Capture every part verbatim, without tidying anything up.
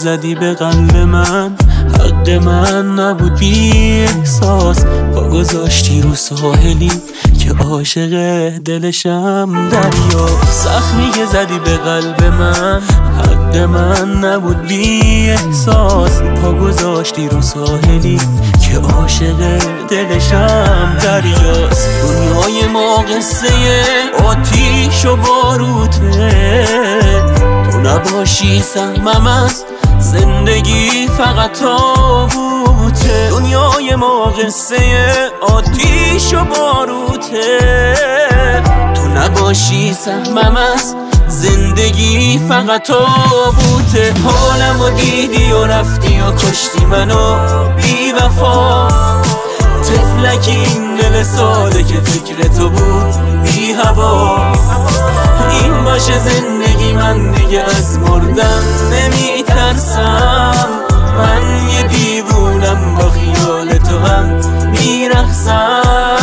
زدی به قلب من، حق من نبود بی احساس. پا گذاشتی رو ساحلی که عاشق دلشم دریا. زخمی که زدی به قلب من، حق من نبود بی احساس. پا گذاشتی رو ساحلی که عاشق دلشم دریاست. دنیای ما قصه آتیش و باروته، تو نباشی سهمم از زندگی فقط تابوته. دنیای ما قصه آتیش و باروته، تو نباشی سهمم از زندگی فقط تابوته. حالمو دیدی و رفتی و کشتی منو بی وفا. طفلک این دل ساده که فکر تو بود بی هوا. این باشه زندگی من دیگه از مردن نمی ترسم. من یه دیوونم با خیال تو هم می رقصم.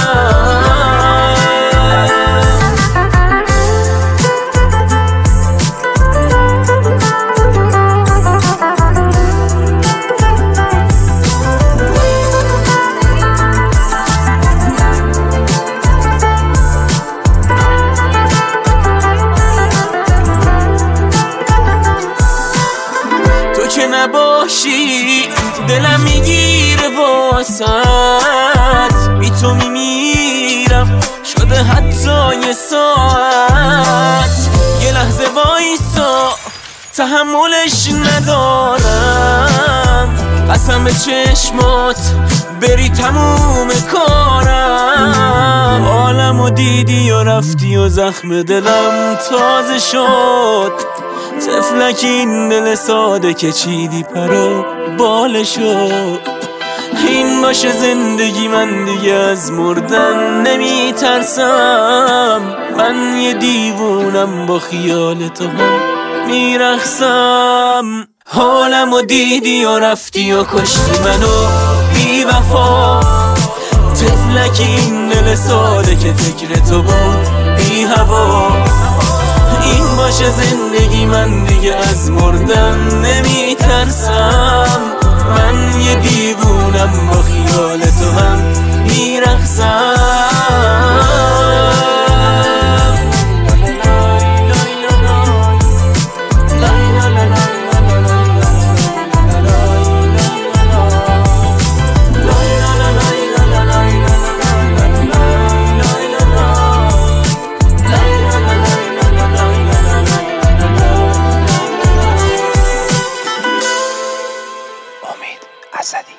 که نباشی دلم میگیره واسط، بی تو میمیرم شده حتی یه ساعت. یه لحظه وایسا تحملش ندارم، قسم به چشمات بری تموم کارم. عالمو دیدی و رفتی و زخم دلم تازه شد. طفلک این دل ساده که چیدی پرو بالشو. این باشه زندگی من دیگه از مردن نمی ترسم. من یه دیوونم با خیال تو هم می رقصم. حالمو دیدی و رفتی و کشتی منو بی وفا. طفلک این دل ساده که فکر تو بود بی هوا. این باشه زندگی من دیگه از مردن نمی ترسم. من یه دیوونم با خیال تو هم می رقصم. امید اسدی.